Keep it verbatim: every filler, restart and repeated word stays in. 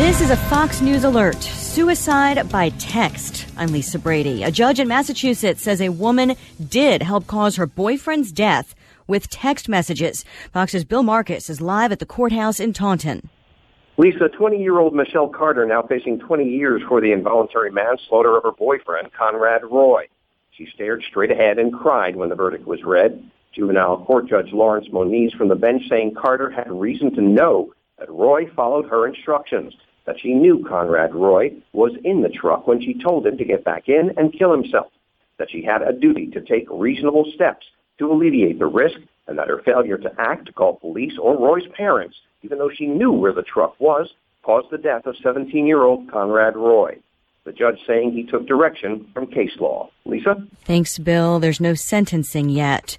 This is a Fox News alert. Suicide by text. I'm Lisa Brady. A judge in Massachusetts says a woman did help cause her boyfriend's death with text messages. Fox's Bill Marcus is live at the courthouse in Taunton. Lisa, twenty-year-old Michelle Carter now facing twenty years for the involuntary manslaughter of her boyfriend, Conrad Roy. She stared straight ahead and cried when the verdict was read. Juvenile court judge Lawrence Moniz from the bench saying Carter had reason to know that Roy followed her instructions, that she knew Conrad Roy was in the truck when she told him to get back in and kill himself, that she had a duty to take reasonable steps to alleviate the risk, and that her failure to act, to call police or Roy's parents, even though she knew where the truck was, caused the death of seventeen-year-old Conrad Roy. The judge saying he took direction from case law. Lisa? Thanks, Bill. There's no sentencing yet.